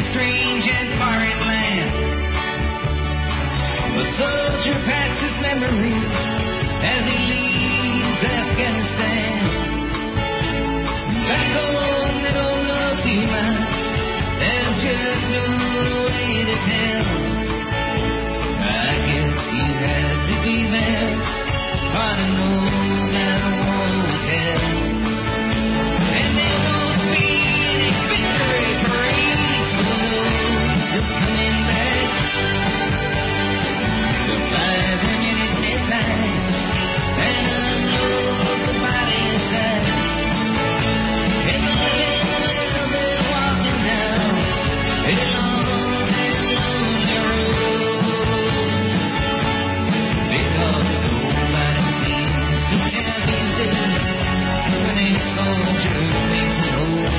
strange and foreign land. A soldier passes memory as he leaves Afghanistan. Back home, they don't know too much. There's just no way to tell. I guess you had to be there to know that war was hell. And there won't be any victory parades for those just coming back. To fly them in at midnight and unload the body sacks. And the living will be walking down a long and lonely road. Because nobody seems to care these days when a soldier makes it home.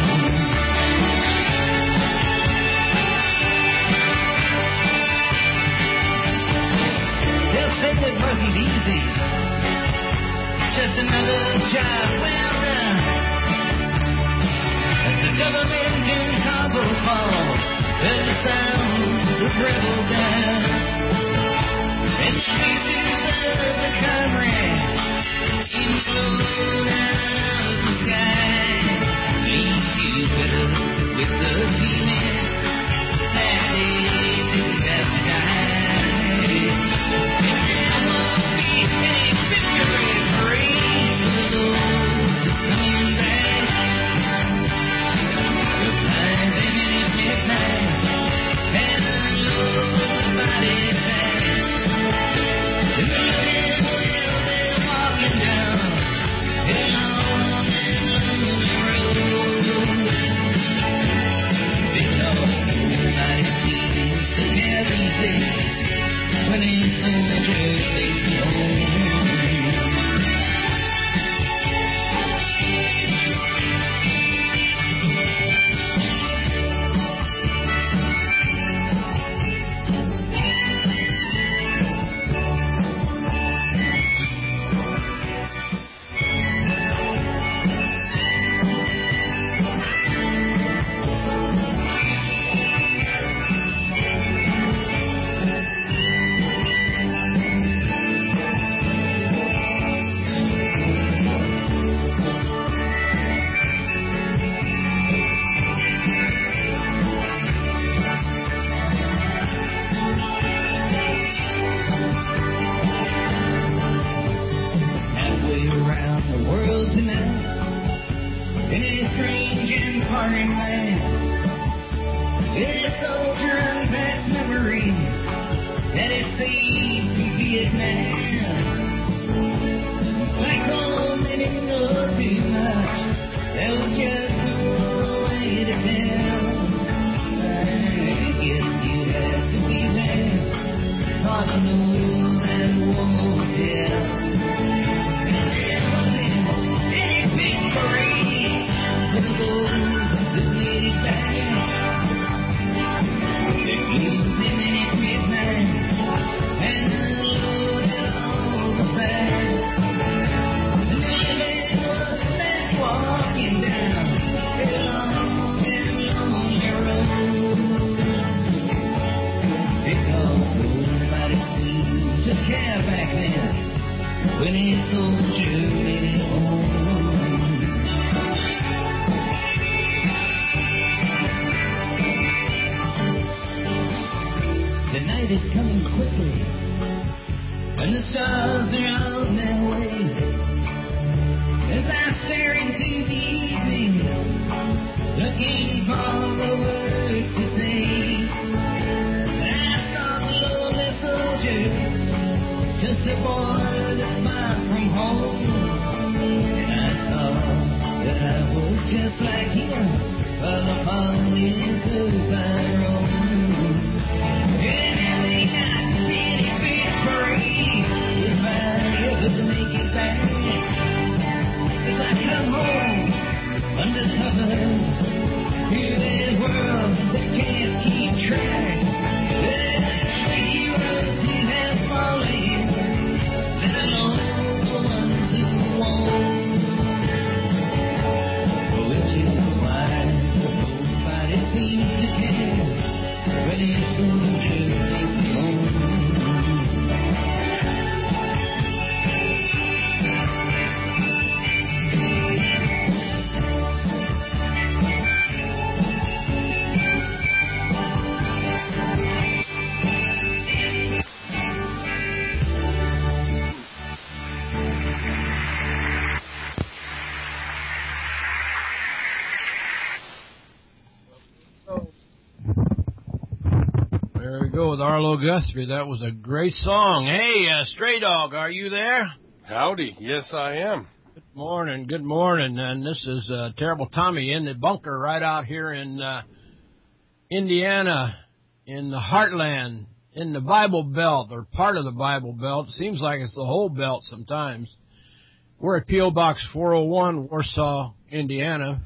They'll say it wasn't easy, just another job well done. As the government in Kabul falls, there's the sounds of rebel dance. And the faces of the comrades explode out of the sky. Leaves you better with the feeling that they have to die. And there won't be any victory parades for those coming back. To fly them in at midnight and unload the body sacks. And the living will be walking down a long and lonely road. Because nobody seems to care these days when a soldier makes it home. Halfway around the world tonight, in a strange and foreign land, a soldier unpacks memories that it saved from Vietnam. Back home, they didn't know too much. There was just no way to tell. I guess you had to be there to know that war was hell. And there wasn't any victories for those that made it back. They flew them in at midnight and unloaded all the sacks. And the living was left walking down a long and lonely road. Because nobody seemed to care back then when a soldier made it home. The night is coming quickly, and the stars are on their way. As I stare into the evening, looking for the words to say, and I saw the lonely soldier, just a boy that's far from home. And I saw that I was just like him, while the ponies of Rome. And they got any victory if I ever make it back. As I come home undercover, hear the world that can't keep track. The heroes who have fallen, let alone the ones who won't. Which is why nobody seems to care go with Arlo Guthrie. That was a great song. Hey, Stray Dog, are you there? Howdy. Yes, I am. Good morning. And this is Terrible Tommy in the bunker right out here in Indiana, in the heartland, in the Bible Belt, or part of the Bible Belt. It seems like it's the whole belt sometimes. We're at P.O. Box 401, Warsaw, Indiana,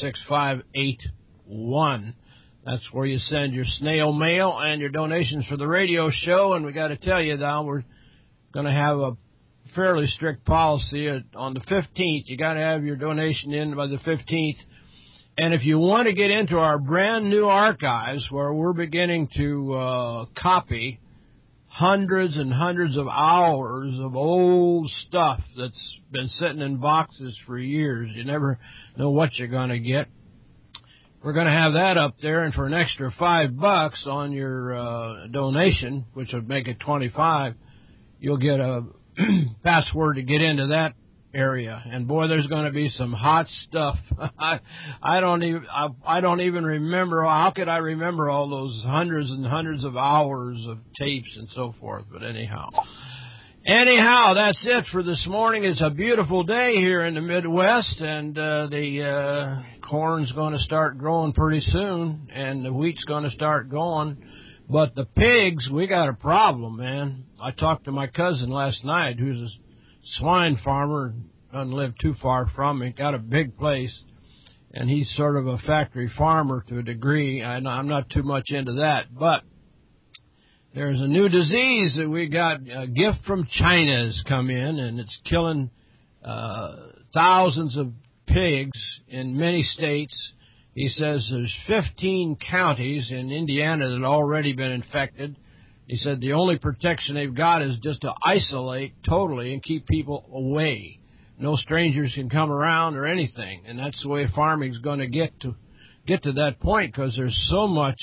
46581. That's where you send your snail mail and your donations for the radio show. And we got to tell you now, we're going to have a fairly strict policy. On the 15th, you got to have your donation in by the 15th. And if you want to get into our brand new archives, where we're beginning to copy hundreds and hundreds of hours of old stuff that's been sitting in boxes for years, you never know what you're going to get. We're going to have that up there, and for an extra $5 on your donation, which would make it $25, you'll get a password to get into that area. And boy, there's going to be some hot stuff. I don't even remember. How could I remember all those hundreds and hundreds of hours of tapes and so forth? But anyhow, that's it for this morning. It's a beautiful day here in the Midwest, and the corn's going to start growing pretty soon, and the wheat's going to start going. But the pigs, we got a problem, man. I talked to my cousin last night, who's a swine farmer, doesn't live too far from me, got a big place, and he's sort of a factory farmer to a degree. I'm not too much into that, but there's a new disease that we got. A gift from China has come in, and it's killing thousands of pigs in many states. He says there's 15 counties in Indiana that have already been infected. He said the only protection they've got is just to isolate totally and keep people away. No strangers can come around or anything, and that's the way farming's going to get to that point, because there's so much,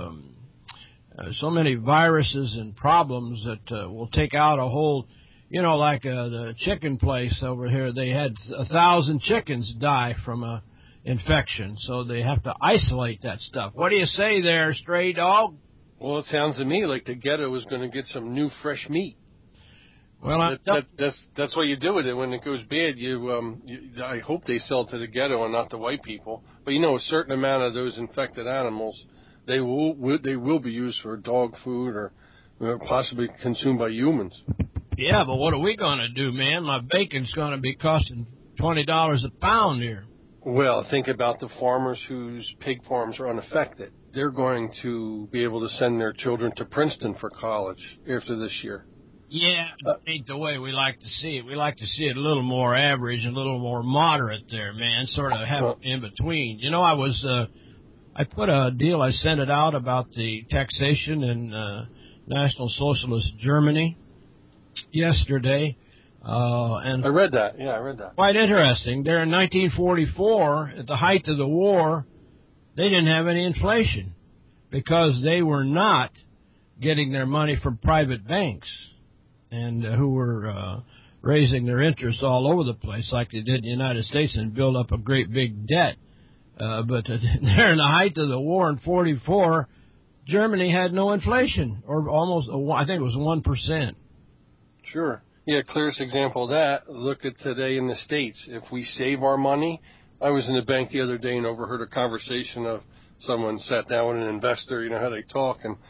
so many viruses and problems that will take out a whole, like the chicken place over here. They had 1,000 chickens die from a infection, so they have to isolate that stuff. What do you say there, Stray Dog? Well, it sounds to me like the ghetto is going to get some new fresh meat. Well, that's what you do with it. When it goes bad, I hope they sell to the ghetto and not the white people. But a certain amount of those infected animals, they will be used for dog food or possibly consumed by humans. Yeah, but what are we going to do, man? My bacon's going to be costing $20 a pound here. Well, think about the farmers whose pig farms are unaffected. They're going to be able to send their children to Princeton for college after this year. Yeah, that ain't the way we like to see it. We like to see it a little more average, a little more moderate there, man, sort of have it in between. I put a deal, I sent it out about the taxation in National Socialist Germany yesterday. And I read that. Yeah, I read that. Quite interesting. There in 1944, at the height of the war, they didn't have any inflation because they were not getting their money from private banks and who were raising their interest all over the place like they did in the United States and build up a great big debt. But there in the height of the war in 44, Germany had no inflation, or almost, I think it was 1%. Sure. Yeah, clearest example of that, look at today in the States. If we save our money, I was in the bank the other day and overheard a conversation of someone sat down with an investor, how they talk, and,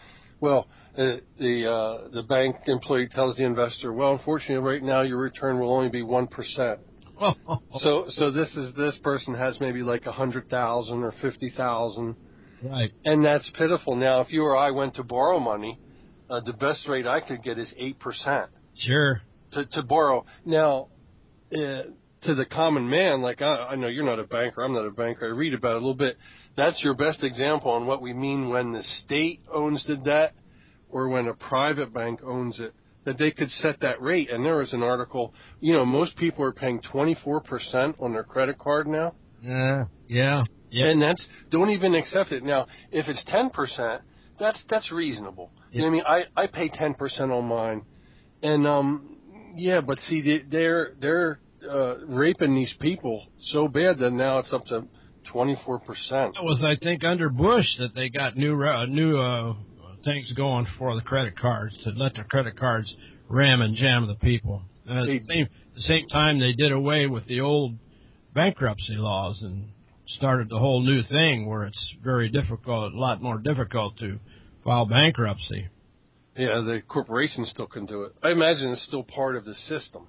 the bank employee tells the investor, well, unfortunately, right now your return will only be 1%. So this person has maybe like 100,000 or 50,000. Right. And that's pitiful. Now, if you or I went to borrow money, the best rate I could get is 8%. Sure. To borrow. Now, to the common man, like I know you're not a banker, I'm not a banker, I read about it a little bit. That's your best example on what we mean when the state owns the debt or when a private bank owns it, that they could set that rate. And there was an article, most people are paying 24% on their credit card now. Yeah. And don't even accept it. Now, if it's 10%, that's reasonable. You know what I mean? I pay 10% on mine. And, but see, they're raping these people so bad that now it's up to 24%. That was, I think, under Bush that they got new things going for the credit cards, to let the credit cards ram and jam the people. At the same time, they did away with the old bankruptcy laws and started the whole new thing where it's very difficult, a lot more difficult to file bankruptcy. Yeah, the corporations still can do it. I imagine it's still part of the system.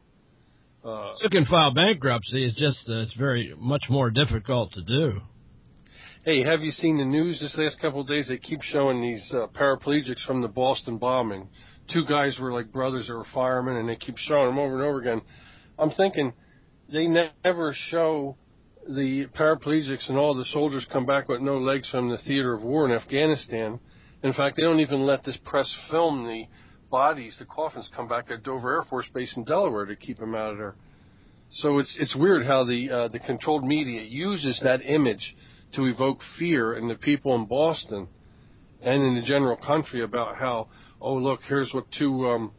You can file bankruptcy. It's just it's very much more difficult to do. Hey, have you seen the news this last couple of days? They keep showing these paraplegics from the Boston bombing. Two guys were like brothers that were firemen, and they keep showing them over and over again. I'm thinking they never show the paraplegics and all the soldiers come back with no legs from the theater of war in Afghanistan. In fact, they don't even let this press film the bodies, the coffins, come back at Dover Air Force Base in Delaware to keep them out of there. So it's weird how the controlled media uses that image to evoke fear in the people in Boston and in the general country about how, oh, look, here's what two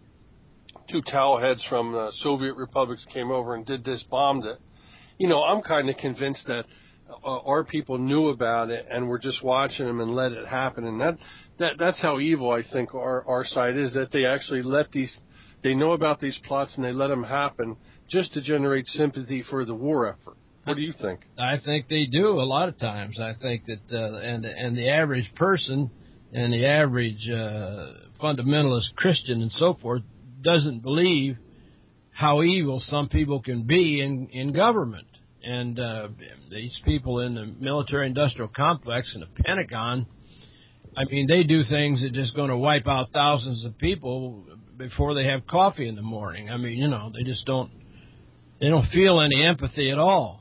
towel heads from the Soviet republics came over and did this, bombed it. You know, I'm kind of convinced that our people knew about it and were just watching them and let it happen. And that's how evil I think our side is, that they actually they know about these plots and they let them happen just to generate sympathy for the war effort. What do you think? I think they do a lot of times. I think that and the average person and the average fundamentalist Christian and so forth doesn't believe how evil some people can be in government. And these people in the military-industrial complex and the Pentagon, I mean, they do things that are just going to wipe out thousands of people before they have coffee in the morning. I mean, you know, they don't feel any empathy at all.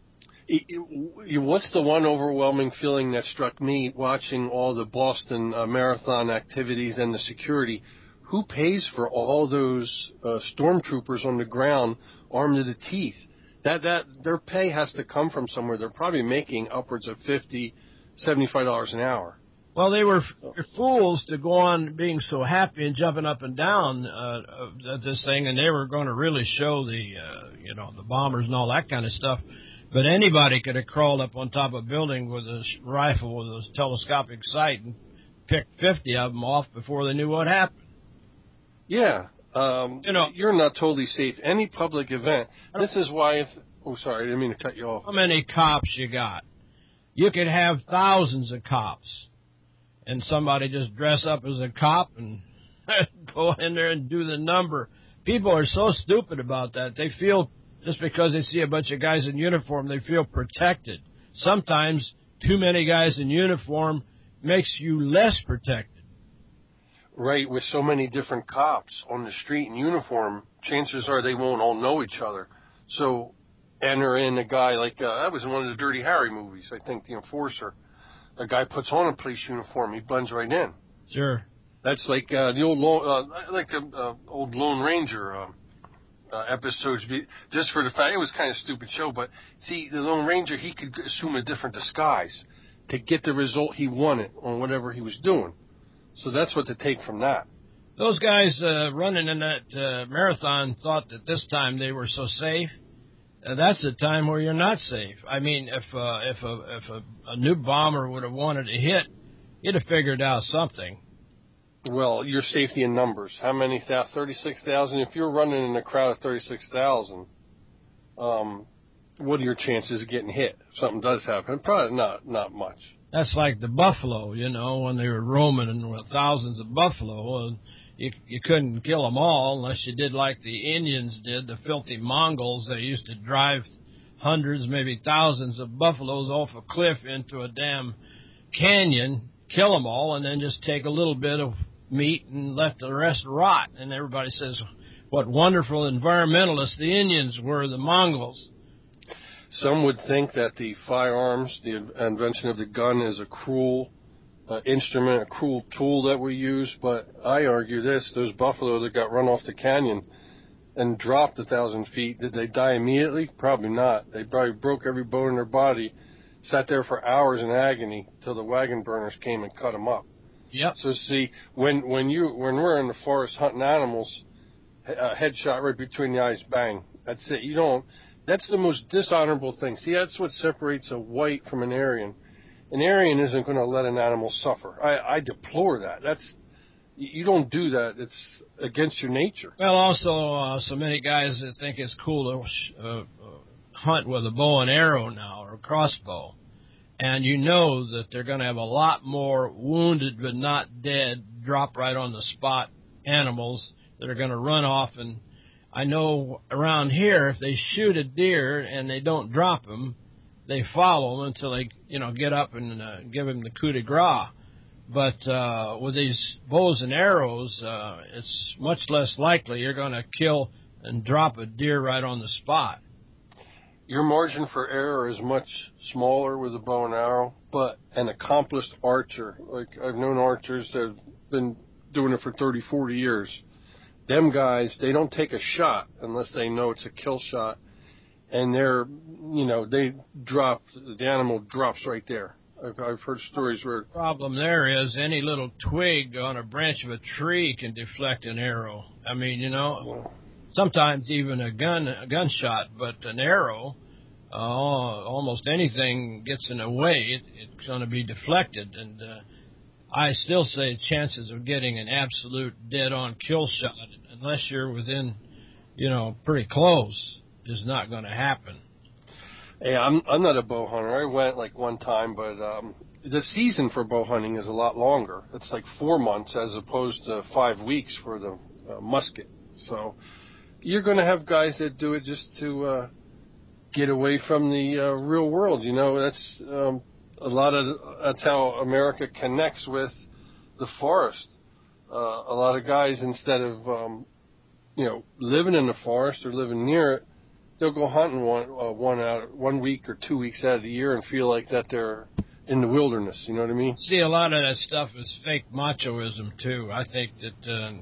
What's the one overwhelming feeling that struck me watching all the Boston Marathon activities and the security? Who pays for all those stormtroopers on the ground armed to the teeth? That their pay has to come from somewhere. They're probably making upwards of $50, $75 an hour. Well, they were fools to go on being so happy and jumping up and down at this thing, and they were going to really show the bombers and all that kind of stuff. But anybody could have crawled up on top of a building with a rifle with a telescopic sight and picked 50 of them off before they knew what happened. Yeah. You're not totally safe. Any public event. This is why sorry, I didn't mean to cut you off. How many cops you got? You could have thousands of cops, and somebody just dress up as a cop and go in there and do the number. People are so stupid about that. They feel just because they see a bunch of guys in uniform, they feel protected. Sometimes too many guys in uniform makes you less protected. Right, with so many different cops on the street in uniform, chances are they won't all know each other. So enter in a guy like, that was in one of the Dirty Harry movies, I think, The Enforcer. A guy puts on a police uniform, he blends right in. Sure. That's like the old Lone Ranger episodes, just for the fact, it was kind of a stupid show, but see, the Lone Ranger, he could assume a different disguise to get the result he wanted on whatever he was doing. So that's what to take from that. Those guys running in that marathon thought that this time they were so safe. That's the time where you're not safe. I mean, if a new bomber would have wanted to hit, he'd have figured out something. Well, your safety in numbers. How many? 36,000. If you're running in a crowd of 36,000, what are your chances of getting hit? If something does happen, probably not much. That's like the buffalo, when they were roaming with thousands of buffalo. And you couldn't kill them all unless you did like the Indians did, the filthy Mongols. They used to drive hundreds, maybe thousands of buffaloes off a cliff into a damn canyon, kill them all, and then just take a little bit of meat and let the rest rot. And everybody says, what wonderful environmentalists the Indians were, the Mongols. Some would think that the firearms, the invention of the gun, is a cruel instrument, a cruel tool that we use, but I argue this: those buffalo that got run off the canyon and dropped 1,000 feet, did they die immediately? Probably not. They probably broke every bone in their body, sat there for hours in agony till the wagon burners came and cut them up. Yep. So see, when we're in the forest hunting animals, headshot right between the eyes, bang. That's it. That's the most dishonorable thing. See, that's what separates a white from an Aryan. An Aryan isn't going to let an animal suffer. I deplore that. You don't do that. It's against your nature. Well, also, so many guys that think it's cool to hunt with a bow and arrow now or a crossbow. And you know that they're going to have a lot more wounded but not dead, drop right on the spot animals that are going to run off. And I know around here, if they shoot a deer and they don't drop him, they follow him until they, get up and give him the coup de grace. But with these bows and arrows, it's much less likely you're going to kill and drop a deer right on the spot. Your margin for error is much smaller with a bow and arrow, but an accomplished archer, like I've known archers that have been doing it for 30, 40 years, them guys, they don't take a shot unless they know it's a kill shot, and the animal drops right there. I've heard stories where... The problem there is any little twig on a branch of a tree can deflect an arrow. I mean, sometimes even a gunshot, but an arrow, almost anything gets in the way, it's going to be deflected. And I still say chances of getting an absolute dead-on kill shot, unless you're within, pretty close, is not going to happen. Hey, I'm not a bow hunter. I went like one time, but the season for bow hunting is a lot longer. It's like 4 months as opposed to 5 weeks for the musket. So you're going to have guys that do it just to get away from the real world. That's that's how America connects with the forest. A lot of guys, instead of living in the forest or living near it, they'll go hunting 1 week or 2 weeks out of the year and feel like that they're in the wilderness. You know what I mean? See, a lot of that stuff is fake machoism too. I think that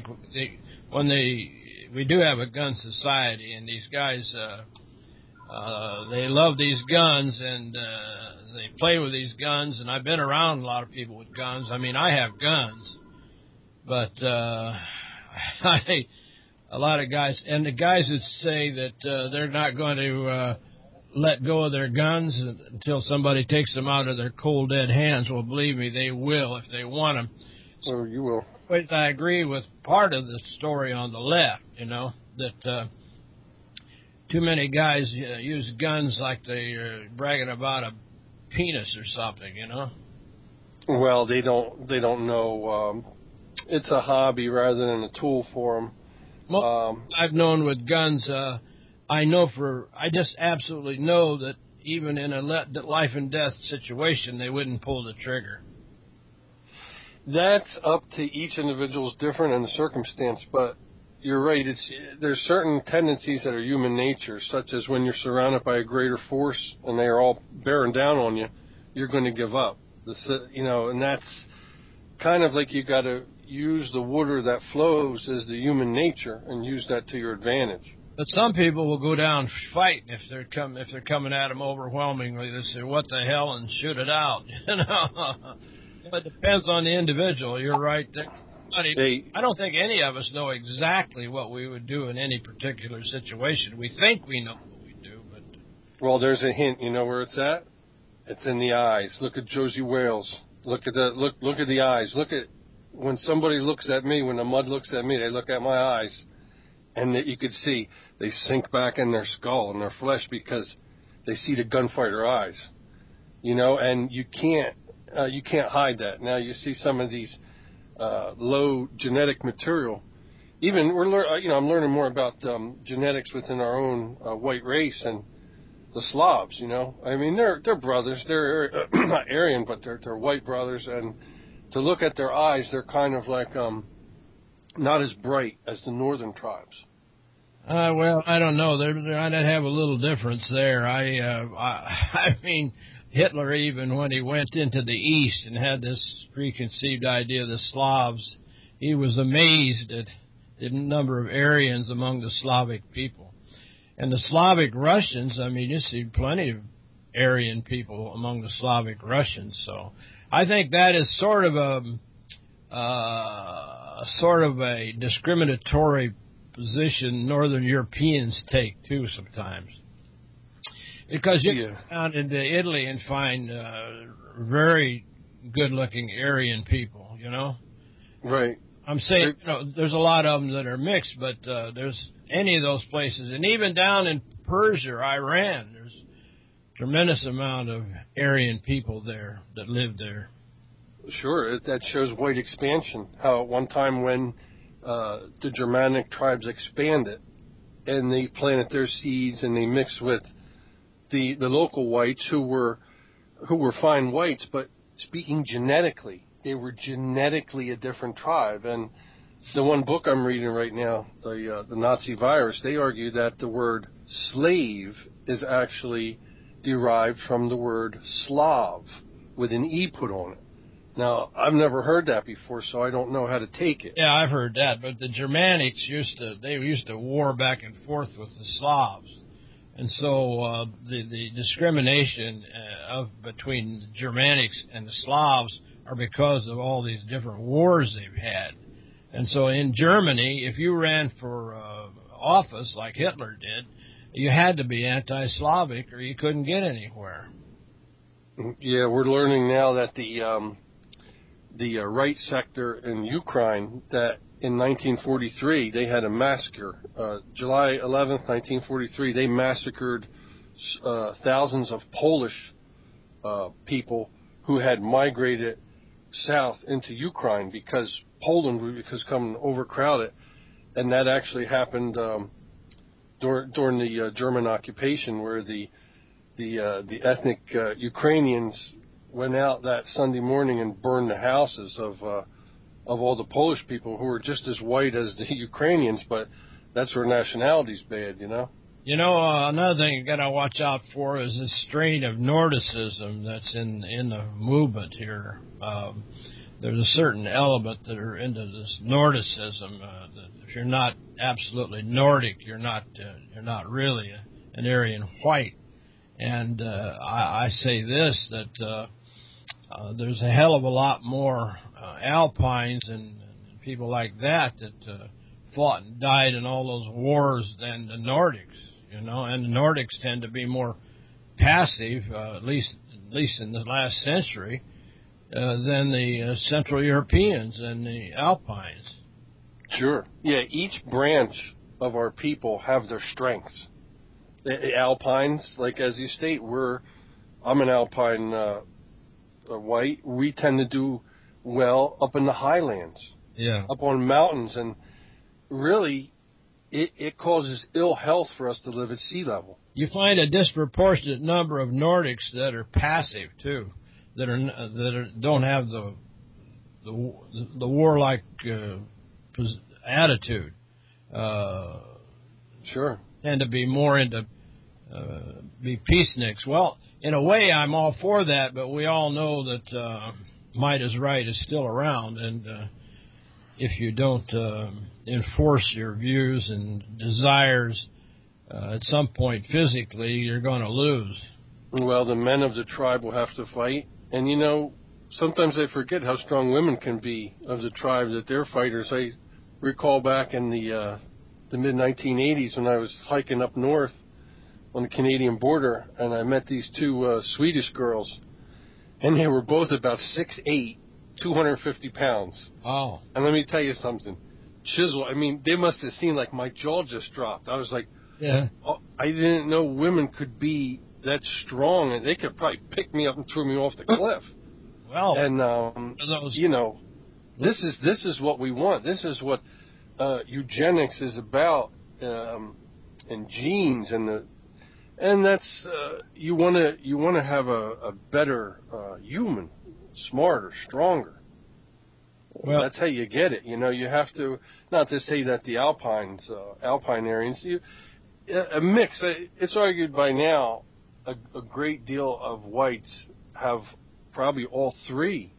we do have a gun society, and these guys they love these guns and they play with these guns. And I've been around a lot of people with guns. I mean, I have guns, but a lot of guys, and the guys that say that they're not going to let go of their guns until somebody takes them out of their cold, dead hands, well, believe me, they will if they want them. So you will. But I agree with part of the story on the left, that too many guys use guns like they're bragging about a penis or something, Well, they don't know. It's a hobby rather than a tool for them. I've known with guns, I just absolutely know that even in a life and death situation, they wouldn't pull the trigger. That's up to each individual's different in the circumstance, but you're right. There's certain tendencies that are human nature, such as when you're surrounded by a greater force and they are all bearing down on you, you're going to give up. And that's kind of like you got to use the water that flows as the human nature and use that to your advantage. But some people will go down fighting if they're coming at them overwhelmingly. They say, "What the hell?" and shoot it out. It depends on the individual. You're right. I don't think any of us know exactly what we would do in any particular situation. We think we know what we do, but well, there's a hint. You know where it's at? It's in the eyes. Look at Josie Wales. Look at the eyes. Look at when somebody looks at me, when the mud looks at me, they look at my eyes, and you could see they sink back in their skull and their flesh because they see the gunfighter eyes, and you can't hide that. Now you see some of these low genetic material. Even I'm learning more about genetics within our own white race and the Slavs. I mean they're brothers. They're not Aryan, but they're white brothers, and to look at their eyes, they're kind of like not as bright as the northern tribes. Well, I don't know. I'd have a little difference there. I mean, Hitler, even when he went into the East and had this preconceived idea of the Slavs, he was amazed at the number of Aryans among the Slavic people. And the Slavic Russians, I mean, you see plenty of Aryan people among the Slavic Russians. So I think that is sort of a discriminatory position Northern Europeans take too sometimes, because you go down into Italy and find very good-looking Aryan people, Right. I'm saying, there's a lot of them that are mixed, but there's any of those places. And even down in Persia, Iran, there's a tremendous amount of Aryan people there that live there. Sure, that shows white expansion. How at one time when the Germanic tribes expanded and they planted their seeds and they mixed with the local whites who were fine whites, but speaking genetically, they were genetically a different tribe. And the one book I'm reading right now, the Nazi Virus, they argue that the word slave is actually derived from the word Slav with an E put on it. Now, I've never heard that before, so I don't know how to take it. Yeah, I've heard that, but the Germanics used to war back and forth with the Slavs. And so the discrimination between the Germanics and the Slavs are because of all these different wars they've had. And so in Germany, if you ran for office like Hitler did, you had to be anti-Slavic or you couldn't get anywhere. Yeah, we're learning now that the right sector in Ukraine, that in 1943 they had a massacre. July 11th, 1943, they massacred thousands of Polish people who had migrated south into Ukraine because Poland would become overcrowded, and that actually happened during the German occupation, where the ethnic Ukrainians went out that Sunday morning and burned the houses of all the Polish people who were just as white as the Ukrainians, but that's where nationality's bad, you know? You know, another thing you got to watch out for is this strain of Nordicism that's in the movement here. There's a certain element that are into this Nordicism. That if you're not absolutely Nordic, you're not really an Aryan white. And I say this, that there's a hell of a lot more Alpines and people like that fought and died in all those wars than the Nordics, you know. And the Nordics tend to be more passive, at least in the last century, than the Central Europeans and the Alpines. Sure. Yeah, each branch of our people have their strengths. The Alpines, like as you state, I'm an Alpine white. We tend to do well up in the highlands, up on mountains, and really it causes ill health for us to live at sea level. You find a disproportionate number of Nordics that are passive too, don't have the warlike attitude. Sure. Tend to be more into be peaceniks. Well, in a way, I'm all for that, but we all know that might is right is still around, and if you don't enforce your views and desires at some point physically, you're going to lose. Well, the men of the tribe will have to fight, and you know, sometimes I forget how strong women can be of the tribe, that they're fighters. I recall back in the mid-1980s when I was hiking up north on the Canadian border, and I met these two Swedish girls, and they were both about 6'8", 250 pounds. Oh. And let me tell you something. Chisel, I mean, they must have seen like my jaw just dropped. I was like, yeah. Oh, I didn't know women could be that strong, and they could probably pick me up and throw me off the cliff. Well, and you know, this is what we want. This is what eugenics is about, and genes, and that's you want to have a better human, smarter, stronger. Well, that's how you get it. You know, you have to, not to say that the Alpine Aryans, a mix. It's argued by now a great deal of whites have probably all three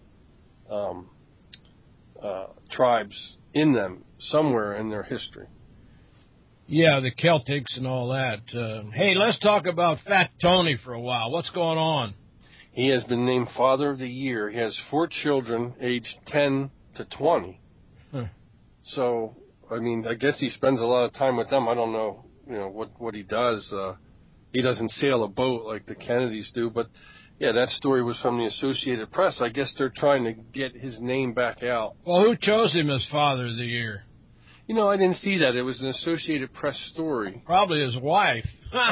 tribes in them somewhere in their history. Yeah, the Celtics and all that. Hey, let's talk about Fat Tony for a while. What's going on? He has been named Father of the Year. He has 4 children, aged 10 to 20. Huh. So, I mean, I guess he spends a lot of time with them. I don't know, what he does. He doesn't sail a boat like the Kennedys do, but Yeah, that story was from the Associated Press. I guess they're trying to get his name back out. Well, who chose him as Father of the Year? You know, I didn't see that. It was an Associated Press story. Probably his wife.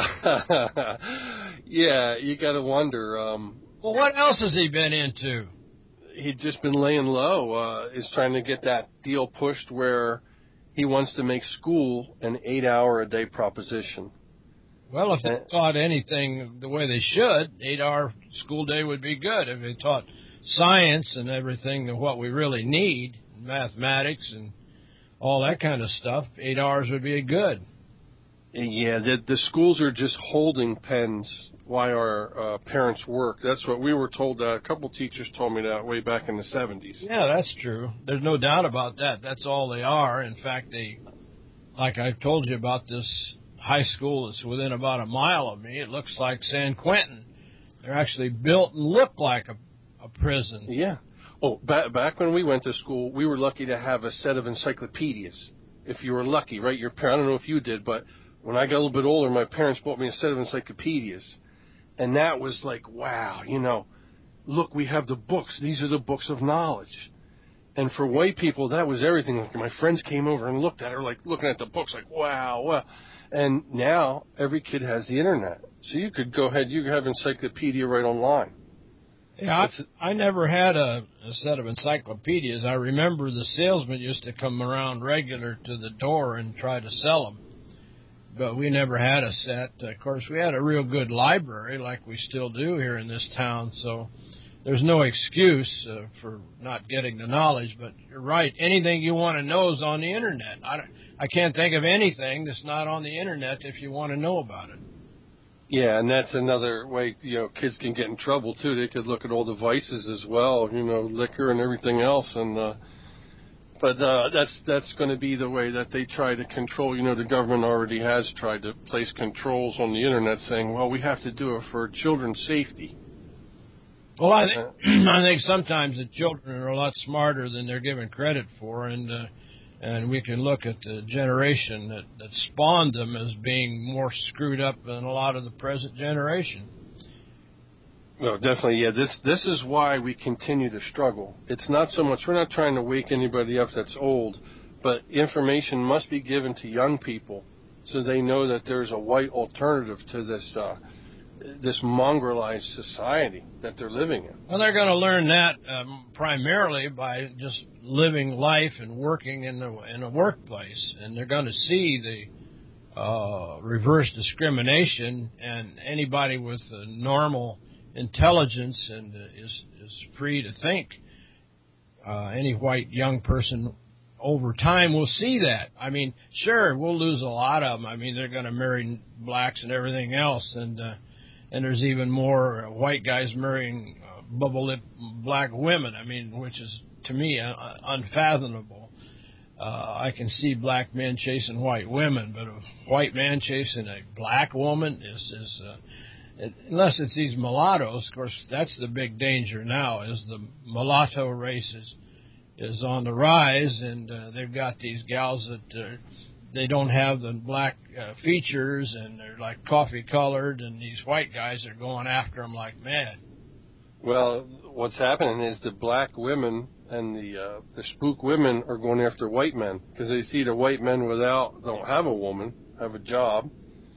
Yeah, you got to wonder. Well, what else has he been into? He'd just been laying low. Is trying to get that deal pushed where he wants to make school an 8-hour-a-day proposition. Well, if they taught anything the way they should, 8-hour school day would be good. If they taught science and everything, what we really need, mathematics and all that kind of stuff, 8 hours would be good. Yeah, the schools are just holding pens while our parents work. That's what we were told. A couple teachers told me that way back in the 70s. Yeah, that's true. There's no doubt about that. That's all they are. In fact, like I've told you about this high school that's within about a mile of me. It looks like San Quentin. They're actually built and look like a prison. Yeah. Oh, back when we went to school, we were lucky to have a set of encyclopedias. If you were lucky, right? I don't know if you did, but when I got a little bit older, my parents bought me a set of encyclopedias. And that was like, wow, look, we have the books. These are the books of knowledge. And for white people, that was everything. Like my friends came over and looked at her, like looking at the books, like, wow. And now every kid has the internet. So you could go ahead, you could have encyclopedia right online. Yeah, I never had a set of encyclopedias. I remember the salesman used to come around regular to the door and try to sell them. But we never had a set. Of course, we had a real good library like we still do here in this town. So there's no excuse for not getting the knowledge, but you're right. Anything you want to know is on the internet. I can't think of anything that's not on the internet if you want to know about it. Yeah, and that's another way, kids can get in trouble too. They could look at all the vices as well, liquor and everything else. But that's going to be the way that they try to control. The government already has tried to place controls on the internet saying, well, we have to do it for children's safety. Well, I think sometimes the children are a lot smarter than they're given credit for, and we can look at the generation that spawned them as being more screwed up than a lot of the present generation. No, definitely, yeah. This is why we continue to struggle. It's not so much, we're not trying to wake anybody up that's old, but information must be given to young people so they know that there's a white alternative to this mongrelized society that they're living in. Well, they're going to learn that primarily by just living life and working in a workplace, and they're going to see the reverse discrimination, and anybody with a normal intelligence and is free to think, any white young person over time will see that. I mean, sure, we'll lose a lot of them. I mean, they're going to marry blacks and everything else, and there's even more white guys marrying bubble-lip black women, I mean, which is, to me, unfathomable. I can see black men chasing white women, but a white man chasing a black woman is unless it's these mulattoes. Of course, that's the big danger now, is the mulatto race is on the rise, and they've got these gals that they don't have the black features, and they're like coffee colored, and these white guys are going after them like mad. Well, what's happening is the black women and the spook women are going after white men because they see the white men don't have a woman, have a job.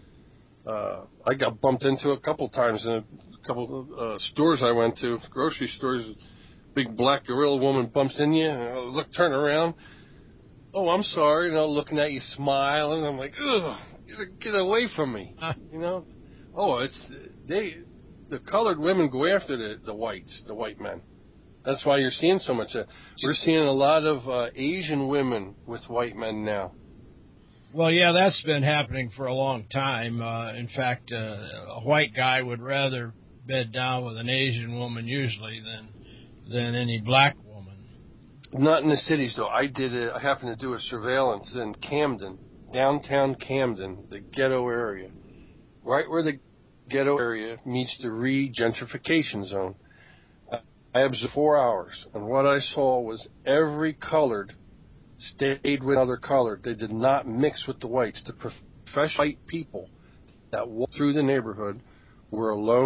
I got bumped into a couple times in a couple of stores I went to, grocery stores. Big black gorilla woman bumps in you, and turn around. Oh, I'm sorry, looking at you, smiling. I'm like, ugh, get away from me, Oh, the colored women go after the whites, the white men. That's why you're seeing so much. We're seeing a lot of Asian women with white men now. Well, yeah, that's been happening for a long time. In fact, a white guy would rather bed down with an Asian woman usually than any black woman. Not in the cities, though. I happened to do a surveillance in Camden, downtown Camden, the ghetto area, right where the ghetto area meets the re-gentrification zone. I observed 4 hours, and what I saw was every colored stayed with other colored. They did not mix with the whites. The professional white people that walked through the neighborhood were alone,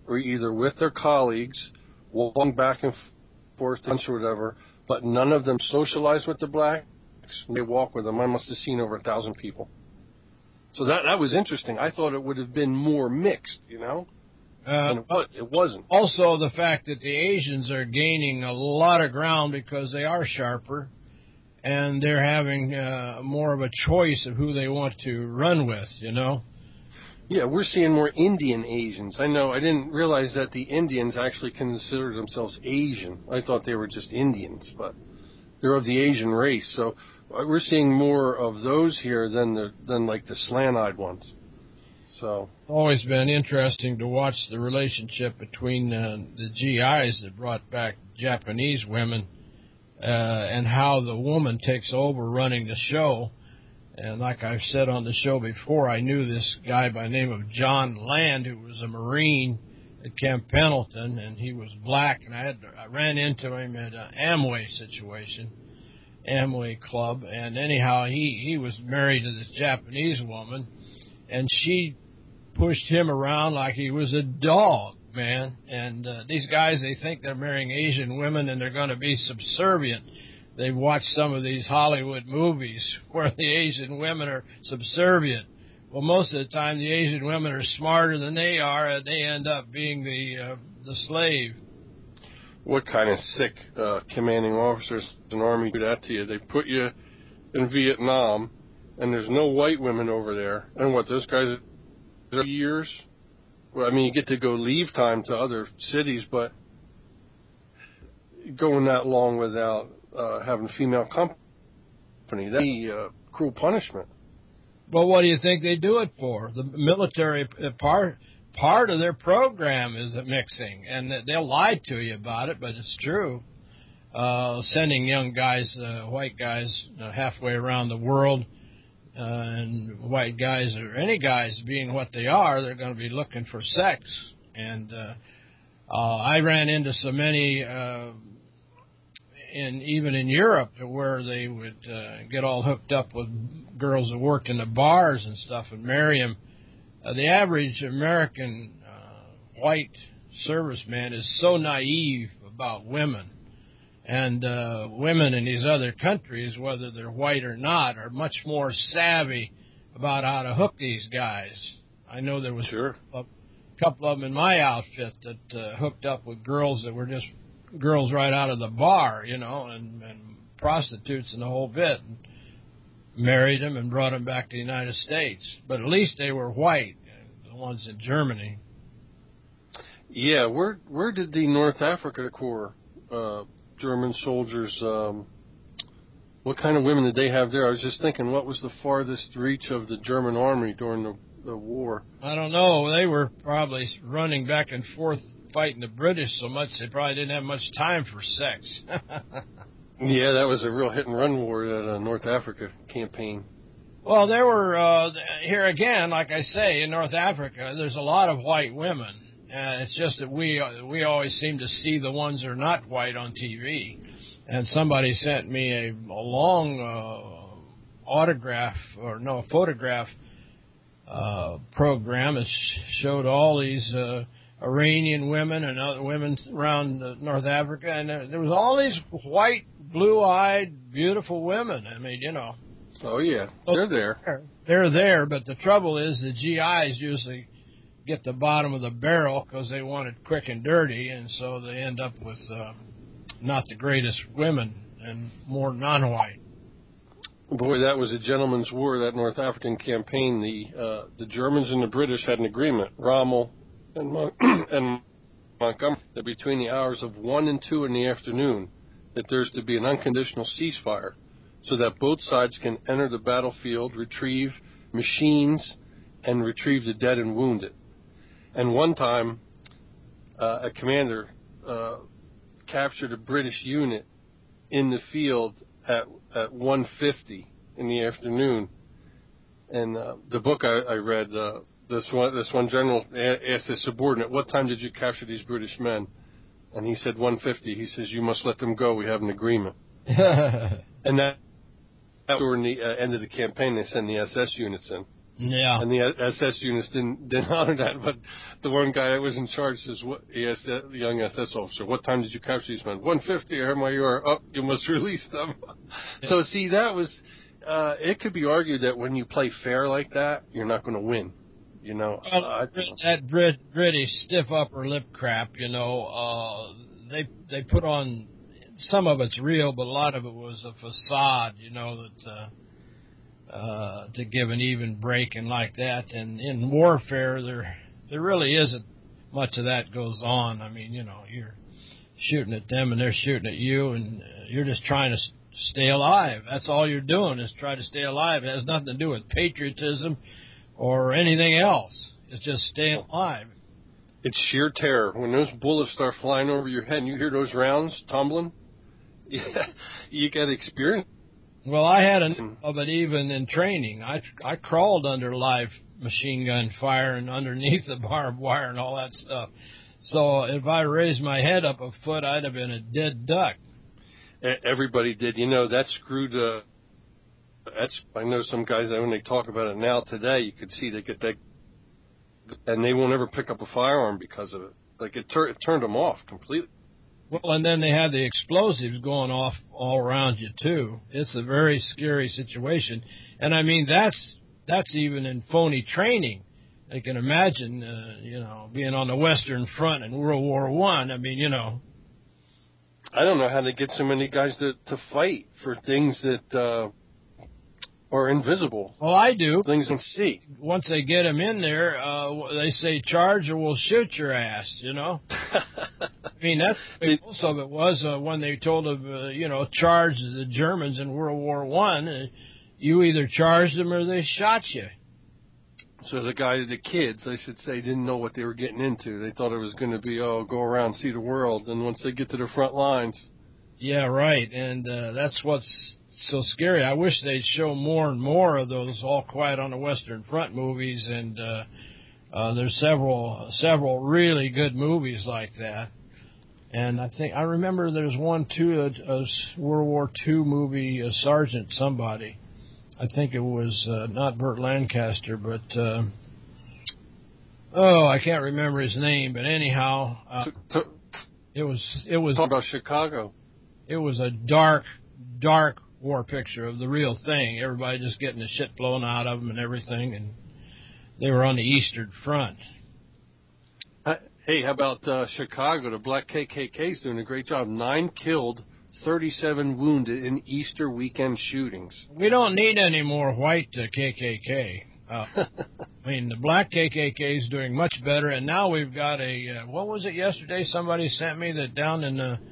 were either with their colleagues, walking back and forth to lunch or whatever, but none of them socialized with the blacks. When they walk with them, I must have seen over 1,000 people. So that was interesting. I thought it would have been more mixed, and it wasn't. Also, the fact that the Asians are gaining a lot of ground because they are sharper, and they're having more of a choice of who they want to run with, Yeah, we're seeing more Indian Asians. I know. I didn't realize that the Indians actually consider themselves Asian. I thought they were just Indians, but they're of the Asian race. So we're seeing more of those here than like the slant-eyed ones. So it's always been interesting to watch the relationship between the GIs that brought back Japanese women and how the woman takes over running the show. And like I've said on the show before, I knew this guy by the name of John Land, who was a Marine at Camp Pendleton, and he was black, and I ran into him at an Amway situation, Amway Club, and anyhow, he was married to this Japanese woman, and she pushed him around like he was a dog, man. And these guys, they think they're marrying Asian women and they're going to be subservient. They've watched some of these Hollywood movies where the Asian women are subservient. Well, most of the time, the Asian women are smarter than they are, and they end up being the slave. What kind of sick commanding officers in the Army do that to you? They put you in Vietnam, and there's no white women over there. And what, those guys are years? Well, I mean, you get to go leave time to other cities, but going that long without having female company, that'd be cruel punishment. Well, what do you think they do it for? The military part of their program is mixing, and they'll lie to you about it, but it's true. Sending young guys, white guys, halfway around the world, and white guys or any guys being what they are, they're going to be looking for sex. And I ran into so many, even in Europe, where they would get all hooked up with girls that worked in the bars and stuff and marry them. The average American white serviceman is so naive about women. And women in these other countries, whether they're white or not, are much more savvy about how to hook these guys. I know there was a couple of them in my outfit that hooked up with girls that were just girls right out of the bar, and prostitutes and the whole bit. And married them and brought them back to the United States. But at least they were white, the ones in Germany. Yeah, where did the North Africa Corps German soldiers, what kind of women did they have there? I was just thinking, what was the farthest reach of the German army during the war? I don't know. They were probably running back and forth fighting the British so much they probably didn't have much time for sex. Yeah, that was a real hit-and-run war, that North Africa campaign. Well, there were, here again, like I say, in North Africa, there's a lot of white women. It's just that we always seem to see the ones that are not white on TV. And somebody sent me a long photograph program that showed all these Iranian women and other women around North Africa, and there was all these white, blue-eyed, beautiful women. I mean, Oh, yeah. They're there. They're there, but the trouble is the GIs usually get the bottom of the barrel because they want it quick and dirty, and so they end up with not the greatest women and more non-white. Boy, that was a gentleman's war, that North African campaign. The Germans and the British had an agreement, Rommel and Montgomery, that between the hours of 1 and 2 in the afternoon, that there's to be an unconditional ceasefire so that both sides can enter the battlefield, retrieve machines, and retrieve the dead and wounded. And one time, a commander captured a British unit in the field at 1:50 in the afternoon. And the book I read, this one general asked his subordinate, "What time did you capture these British men?" And he said 1:50. He says, "You must let them go. We have an agreement." And that during the end of the campaign, they send the SS units in. Yeah. And the SS units didn't honor that. But the one guy that was in charge says, he asked the young SS officer, "What time did you capture these men?" 1:50. I heard my ear. Oh, you must release them. So see, that was. It could be argued that when you play fair like that, you're not going to win. You know, that British stiff upper lip crap. You know, they put on, some of it's real, but a lot of it was a facade. You know, that to give an even break and like that. And in warfare, there really isn't much of that goes on. I mean, you know, you're shooting at them and they're shooting at you, and you're just trying to stay alive. That's all you're doing is try to stay alive. It has nothing to do with patriotism or anything else. It's just staying alive. It's sheer terror. When those bullets start flying over your head and you hear those rounds tumbling, you get experience. Well, I had enough of it even in training. I crawled under live machine gun fire and underneath the barbed wire and all that stuff. So if I raised my head up a foot, I'd have been a dead duck. Everybody did. You know, that screwed. I know some guys that when they talk about it now today, you could see they get that, and they won't ever pick up a firearm because of it. Like it turned them off completely. Well, and then they have the explosives going off all around you too. It's a very scary situation, and I mean that's even in phony training. I can imagine, you know, being on the Western Front in World War I. I mean, you know. I don't know how they get so many guys to fight for things that are invisible. Well, I do. Things in see. Once they get them in there, they say charge or we'll shoot your ass, you know. I mean, that's most of it was when they told them, you know, charge the Germans in World War I. You either charged them or they shot you. So the kids, I should say, didn't know what they were getting into. They thought it was going to be, go around, see the world. And once they get to the front lines. Yeah, right. And that's what's so scary. I wish they'd show more and more of those All Quiet on the Western Front movies. And there's several really good movies like that. And I remember there's one, too, a World War II movie, Sergeant Somebody. I think it was not Burt Lancaster, but I can't remember his name. But anyhow, it was talk about Chicago. It was a dark war picture of the real thing. Everybody just getting the shit blown out of them and everything, and they were on the Eastern Front. Hey, how about Chicago? The Black KKK's doing a great job. 9 killed. 37 wounded in Easter weekend shootings. We don't need any more white KKK. I mean, the black KKK is doing much better, and now we've got what was it yesterday? Somebody sent me that down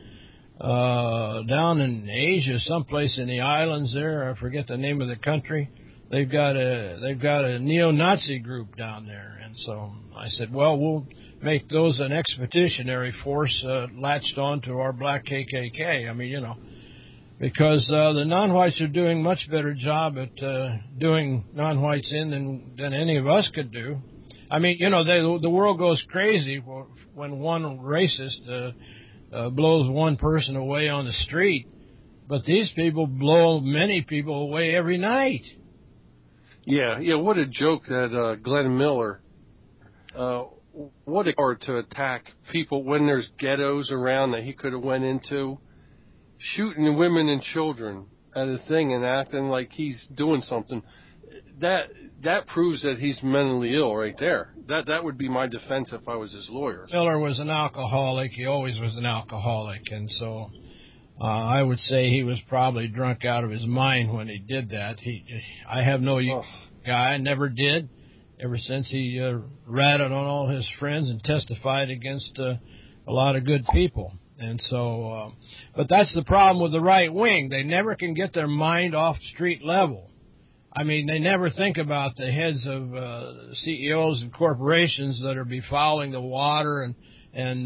in Asia, someplace in the islands there, I forget the name of the country. They've got a neo-Nazi group down there, and so I said, well, we'll make those an expeditionary force latched on to our black KKK. I mean, you know, because the non-whites are doing much better job at doing non-whites in than any of us could do. I mean, you know, the world goes crazy when one racist blows one person away on the street, but these people blow many people away every night. Yeah, what a joke that Glenn Miller, what a coward to attack people when there's ghettos around that he could have went into, shooting women and children at a thing and acting like he's doing something. That proves that he's mentally ill right there. That would be my defense if I was his lawyer. Miller was an alcoholic. He always was an alcoholic, and so I would say he was probably drunk out of his mind when he did that. I have no guy, never did, ever since he ratted on all his friends and testified against a lot of good people. And so, but that's the problem with the right wing. They never can get their mind off street level. I mean, they never think about the heads of CEOs and corporations that are befouling the water and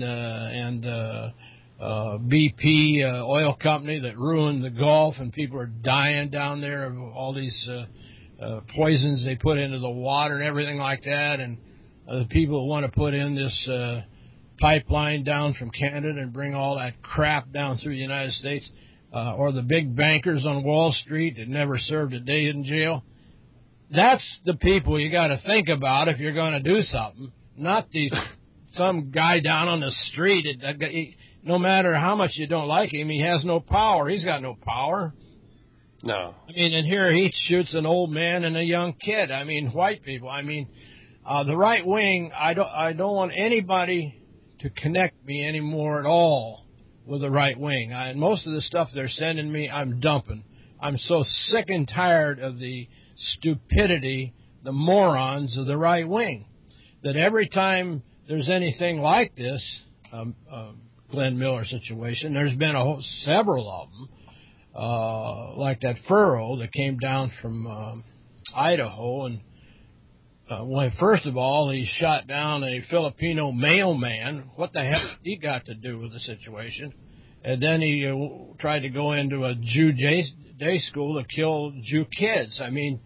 BP oil company that ruined the Gulf, and people are dying down there of all these poisons they put into the water and everything like that, and the people that want to put in this pipeline down from Canada and bring all that crap down through the United States, or the big bankers on Wall Street that never served a day in jail. That's the people you got to think about if you're going to do something, not these some guy down on the street. No matter how much you don't like him, he has no power. He's got no power. No. I mean, and here he shoots an old man and a young kid. I mean, white people. I mean, the right wing. I don't want anybody to connect me anymore at all with the right wing. And most of the stuff they're sending me, I'm dumping. I'm so sick and tired of the stupidity, the morons of the right wing, that every time there's anything like this, Glenn Miller situation, there's been several of them, like that furrow that came down from Idaho, and when first of all he shot down a Filipino mailman. What the hell he got to do with the situation? And then he tried to go into a Jew day school to kill Jew kids. I mean,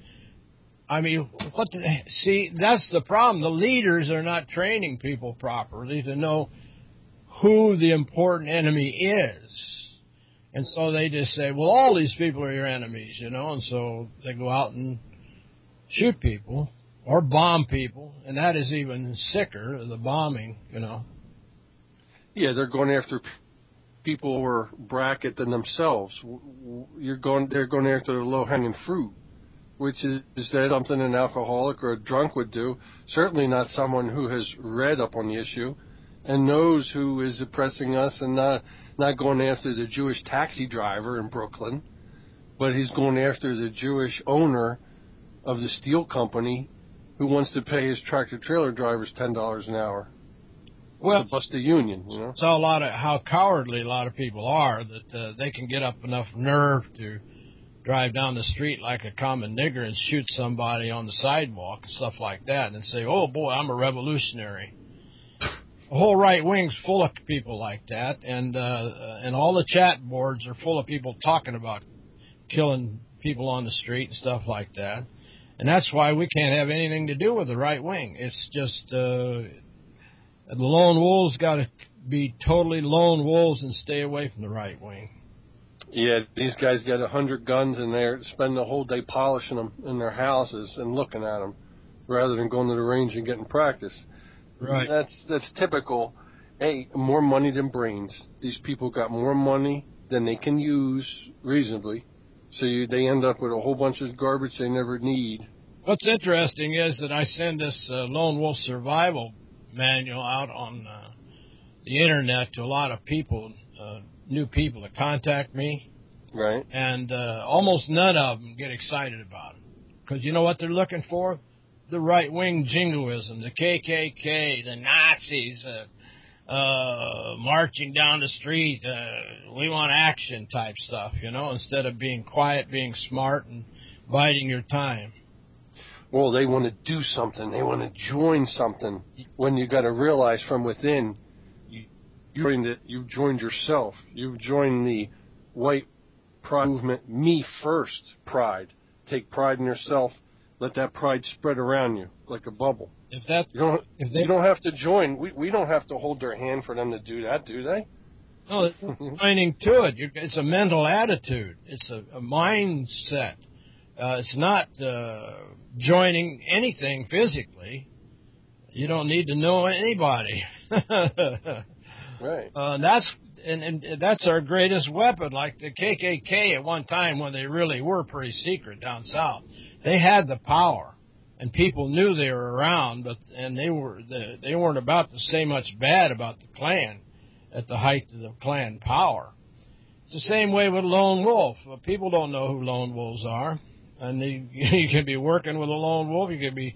see, that's the problem. The leaders are not training people properly to know who the important enemy is. And so they just say, well, all these people are your enemies, you know, and so they go out and shoot people or bomb people, and that is even sicker, the bombing, you know. Yeah, they're going after people who are bracket than themselves. They're going after the low-hanging fruit, which is something an alcoholic or a drunk would do. Certainly not someone who has read up on the issue and knows who is oppressing us, and not going after the Jewish taxi driver in Brooklyn, but he's going after the Jewish owner of the steel company who wants to pay his tractor-trailer drivers $10 an hour. Well, to bust the union, you know. Saw how cowardly a lot of people are, that they can get up enough nerve to drive down the street like a common nigger and shoot somebody on the sidewalk and stuff like that, and say, "Oh boy, I'm a revolutionary." The whole right wing's full of people like that, and all the chat boards are full of people talking about killing people on the street and stuff like that, and that's why we can't have anything to do with the right wing. It's just the lone wolves got to be totally lone wolves and stay away from the right wing. Yeah, these guys got 100 guns and they spend the whole day polishing them in their houses and looking at them, rather than going to the range and getting practice. Right. That's typical. Hey, more money than brains. These people got more money than they can use reasonably, so they end up with a whole bunch of garbage they never need. What's interesting is that I send this Lone Wolf Survival manual out on the internet to a lot of people, new people that contact me. Right. And almost none of them get excited about it. Because you know what they're looking for? The right-wing jingoism, the KKK, the Nazis, marching down the street, we want action type stuff, you know, instead of being quiet, being smart, and biding your time. Well, they want to do something. They want to join something. When you got to realize from within, you've joined yourself. You've joined the white pride movement, me first pride. Take pride in yourself. Let that pride spread around you like a bubble. You don't have to join. We don't have to hold their hand for them to do that, do they? No, it's joining to it. It's a mental attitude. It's a mindset. It's not joining anything physically. You don't need to know anybody. Right. That's our greatest weapon. Like the KKK at one time, when they really were pretty secret down south, they had the power, and people knew they were around, and they weren't about to say much bad about the Klan at the height of the Klan power. It's the same way with Lone Wolf. People don't know who Lone Wolves are. And you can be working with a lone wolf. You could be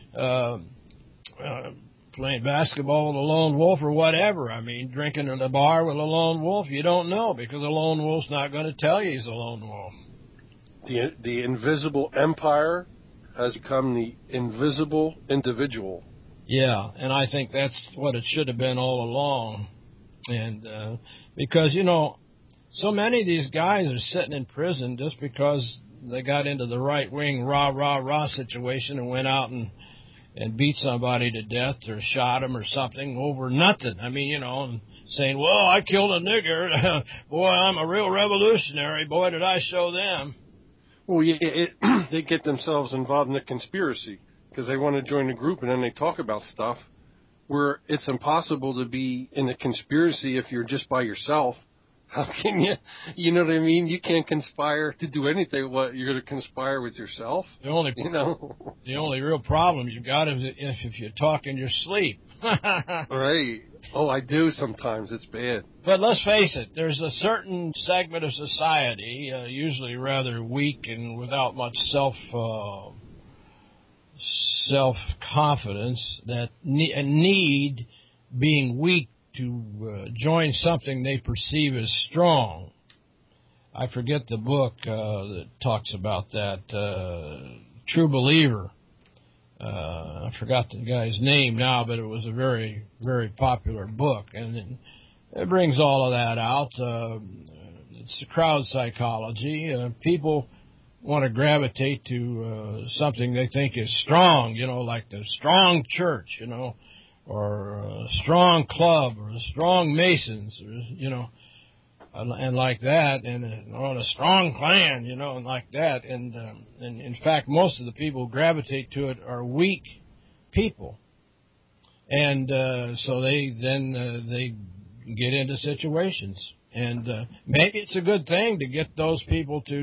playing basketball with a lone wolf or whatever. I mean, drinking in a bar with a lone wolf. You don't know, because a lone wolf's not going to tell you he's a lone wolf. The invisible empire has become the invisible individual. Yeah, and I think that's what it should have been all along. And because, you know, so many of these guys are sitting in prison just because they got into the right-wing rah situation and went out and beat somebody to death or shot him or something over nothing. I mean, you know, and saying, well, I killed a nigger. Boy, I'm a real revolutionary. Boy, did I show them. Well, yeah, they get themselves involved in a conspiracy because they want to join a group, and then they talk about stuff where it's impossible to be in a conspiracy if you're just by yourself. How can you? You know what I mean? You can't conspire to do anything. What, you're going to conspire with yourself? The only real problem you got is if you talk in your sleep. Right. Oh, I do sometimes. It's bad. But let's face it, there's a certain segment of society, usually rather weak and without much self-confidence, that need being weak to join something they perceive as strong. I forget the book that talks about that, True Believer. I forgot the guy's name now, but it was a very, very popular book, and it brings all of that out. It's crowd psychology. People want to gravitate to something they think is strong, like the strong church, or a strong club, or a strong Masons, or, and like that, and on a strong clan, and like that, and in fact, most of the people who gravitate to it are weak people, and so they get into situations, and maybe it's a good thing to get those people to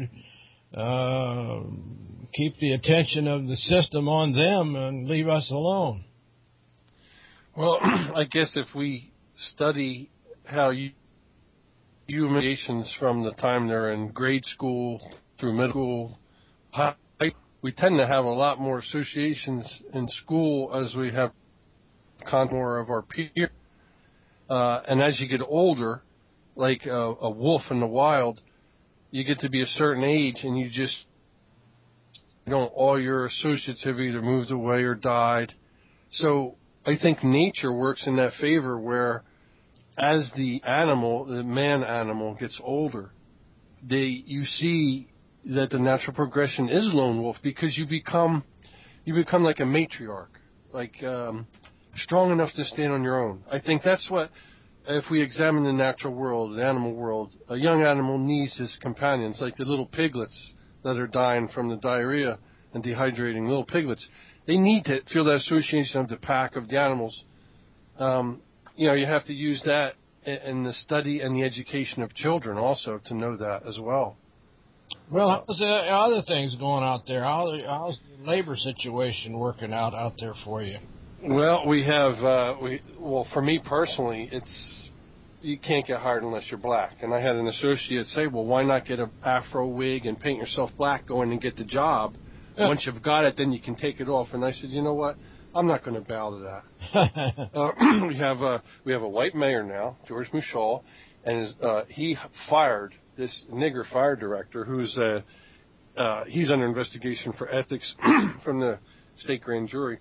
keep the attention of the system on them and leave us alone. Well, I guess if we study how humiliations from the time they're in grade school through middle school, high, we tend to have a lot more associations in school as we have more of our peers. And as you get older, like a wolf in the wild, you get to be a certain age and all your associates have either moved away or died. So I think nature works in that favor where as the man animal gets older, you see that the natural progression is lone wolf because you become like a matriarch, like strong enough to stand on your own. I think that's what, if we examine the natural world, the animal world, a young animal needs his companions, like the little piglets that are dying from the diarrhea and dehydrating, little piglets. They need to feel that association of the pack of the animals. You have to use that in the study and the education of children also to know that as well. Well, how's the other things going out there? How's the labor situation working out there for you? Well, we have, for me personally, you can't get hired unless you're black. And I had an associate say, well, why not get an afro wig and paint yourself black, go in and get the job? Yeah. Once you've got it, then you can take it off. And I said, you know what? I'm not going to bow to that. We have a white mayor now, George Mushal, and he fired this nigger fire director who's he's under investigation for ethics from the state grand jury.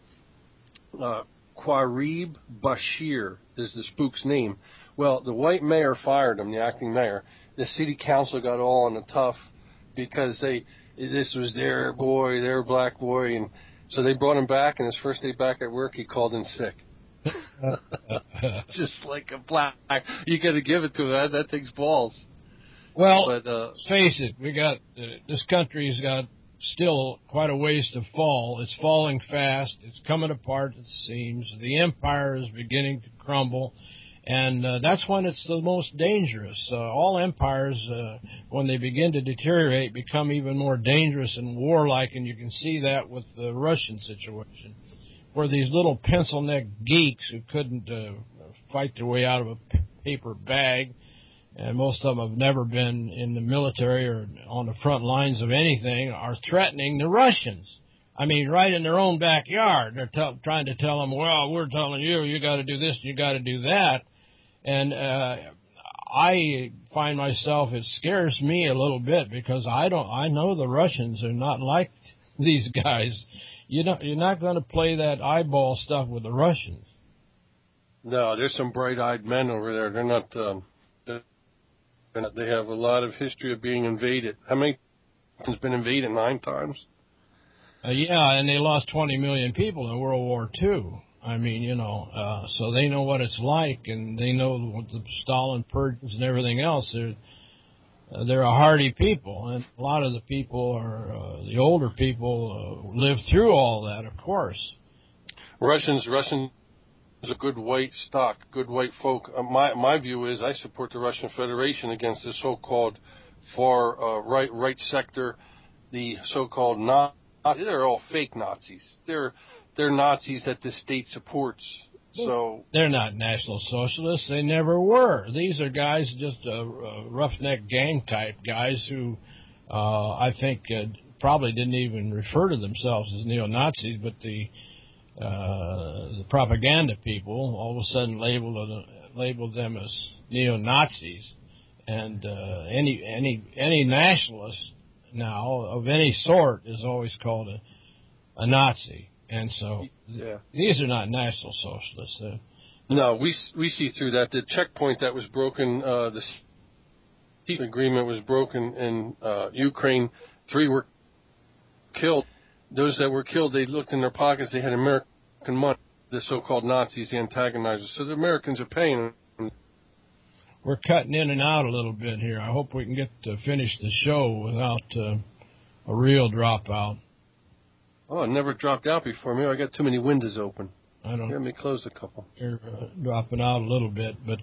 Qarib Bashir is the spook's name. Well, the white mayor fired him, the acting mayor. The city council got all on the tough because this was their boy, their black boy, and so they brought him back, and his first day back at work, he called in sick. Just like a black. You got to give it to him. That takes balls. Well, face it, this country's got still quite a ways to fall. It's falling fast. It's coming apart, it seems. The empire is beginning to crumble. And that's when it's the most dangerous. All empires, when they begin to deteriorate, become even more dangerous and warlike, and you can see that with the Russian situation, where these little pencil-neck geeks who couldn't fight their way out of a paper bag, and most of them have never been in the military or on the front lines of anything, are threatening the Russians. I mean, right in their own backyard. They're trying to tell them, well, we're telling you got to do this, you got to do that. And I find myself, it scares me a little bit because I know the Russians are not like these guys. You're not going to play that eyeball stuff with the Russians. No, there's some bright-eyed men over there. They're not. They have a lot of history of being invaded. How many has been invaded? 9 times? Yeah, and they lost 20 million people in World War II. I mean, so they know what it's like, and they know what the Stalin purges and everything else. they're a hardy people, and a lot of the people are the older people lived through all that, of course. Russians is a good white stock, good white folk. My view is I support the Russian Federation against the so-called far right sector, the so-called they're all fake Nazis. They're Nazis that the state supports. So they're not National Socialists. They never were. These are guys, just roughneck gang type guys who I think probably didn't even refer to themselves as neo-Nazis, but the propaganda people all of a sudden labeled them as neo-Nazis, and any nationalist now of any sort is always called a Nazi, and so these are not National Socialists. No, we see through that. The checkpoint that was broken, the peace agreement was broken in Ukraine. 3 were killed. Those that were killed, they looked in their pockets. They had American money. The so-called Nazis, the antagonizers. So the Americans are paying them. We're cutting in and out a little bit here. I hope we can get to finish the show without a real dropout. Oh, it never dropped out before. Maybe I got too many windows open. I don't. Let me close a couple. You're dropping out a little bit, but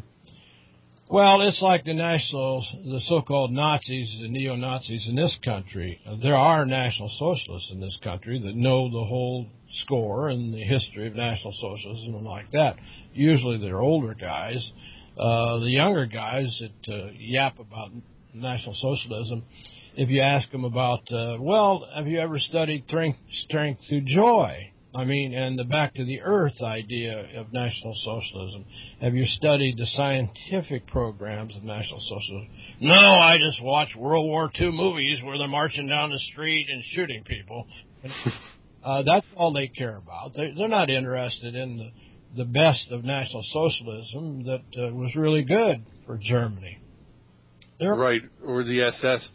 well, it's like the so-called Nazis, the neo-Nazis in this country. There are National Socialists in this country that know the whole score and the history of National Socialism and like that. Usually they're older guys. The younger guys that yap about National Socialism, if you ask them about, well, have you ever studied Strength Through Joy? I mean, and the back to the earth idea of National Socialism. Have you studied the scientific programs of National Socialism? No, I just watch World War II movies where they're marching down the street and shooting people. That's all they care about. They're not interested in the best of National Socialism that was really good for Germany. Right, or the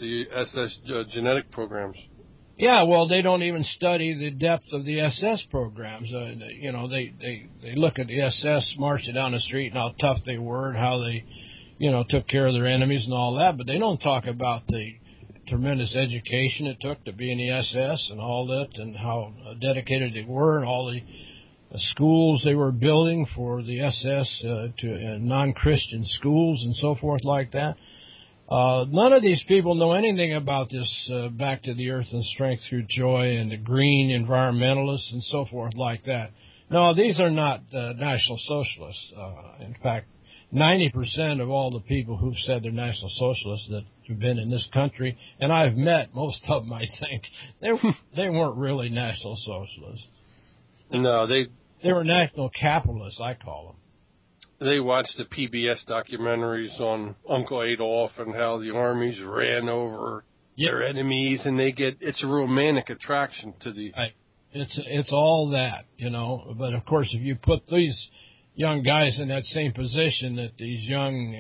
SS genetic programs. Yeah, well, they don't even study the depth of the SS programs. They look at the SS marching down the street and how tough they were and how they, took care of their enemies and all that, but they don't talk about the tremendous education it took to be in the SS and all that, and how dedicated they were, and all the schools they were building for the SS to non-Christian schools and so forth like that. None of these people know anything about this back to the earth and Strength Through Joy and the green environmentalists and so forth like that. No, these are not National Socialists. In fact, 90% of all the people who've said they're National Socialists that have been in this country, and I've met most of them, I think, they weren't really National Socialists. No, they were National Capitalists, I call them. They watch the PBS documentaries on Uncle Adolf and how the armies ran over their enemies, and it's a romantic attraction to the. Right. It's all that, But of course, if you put these young guys in that same position that these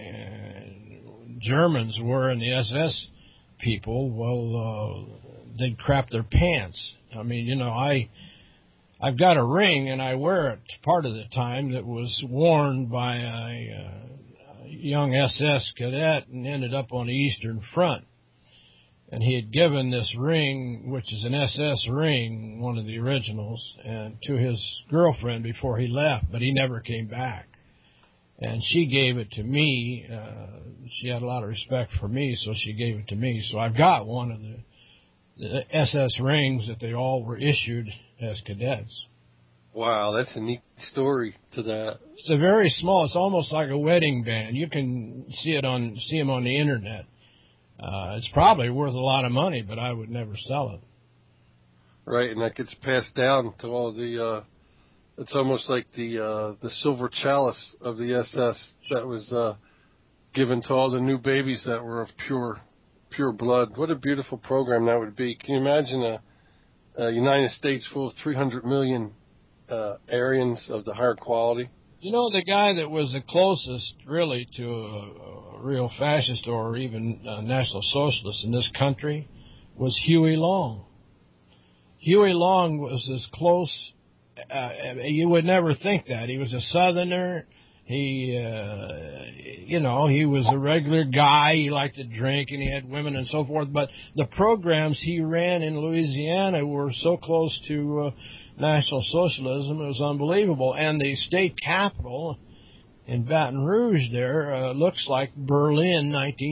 young Germans were in the SS people, well, they'd crap their pants. I mean, I've got a ring, and I wear it part of the time, that was worn by a young SS cadet and ended up on the Eastern Front. And he had given this ring, which is an SS ring, one of the originals, and to his girlfriend before he left, but he never came back. And she gave it to me. She had a lot of respect for me, so she gave it to me. So I've got one of the SS rings that they all were issued as cadets. Wow, that's a neat story to that. It's a very small. It's almost like a wedding band. You can see them on the internet. It's probably worth a lot of money, but I would never sell it. Right, and that gets passed down to all the. It's almost like the silver chalice of the SS that was given to all the new babies that were of pure blood. What a beautiful program that would be. Can you imagine a United States full of 300 million Aryans of the higher quality? The guy that was the closest, really, to a real fascist or even a National Socialist in this country was Huey Long. Huey Long was as close. You would never think that. He was a Southerner. He he was a regular guy. He liked to drink and he had women and so forth. But the programs he ran in Louisiana were so close to National Socialism, it was unbelievable. And the state capitol in Baton Rouge there looks like Berlin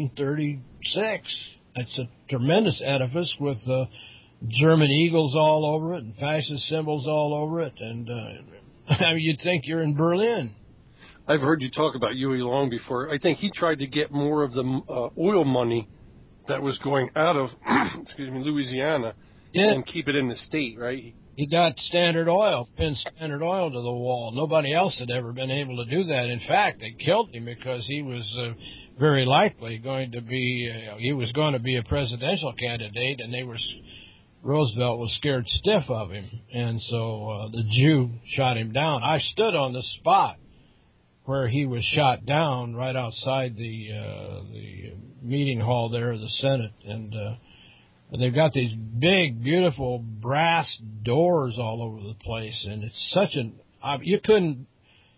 1936. It's a tremendous edifice with German eagles all over it and fascist symbols all over it. And I mean, you'd think you're in Berlin. I've heard you talk about Huey Long before. I think he tried to get more of the oil money that was going out of Louisiana and keep it in the state, right? He got Standard Oil, pinned Standard Oil to the wall. Nobody else had ever been able to do that. In fact, they killed him because he was very likely going to be a presidential candidate, and Roosevelt was scared stiff of him, and so the Jew shot him down. I stood on the spot where he was shot down right outside the meeting hall there of the Senate, and they've got these big, beautiful brass doors all over the place, and it's such you couldn't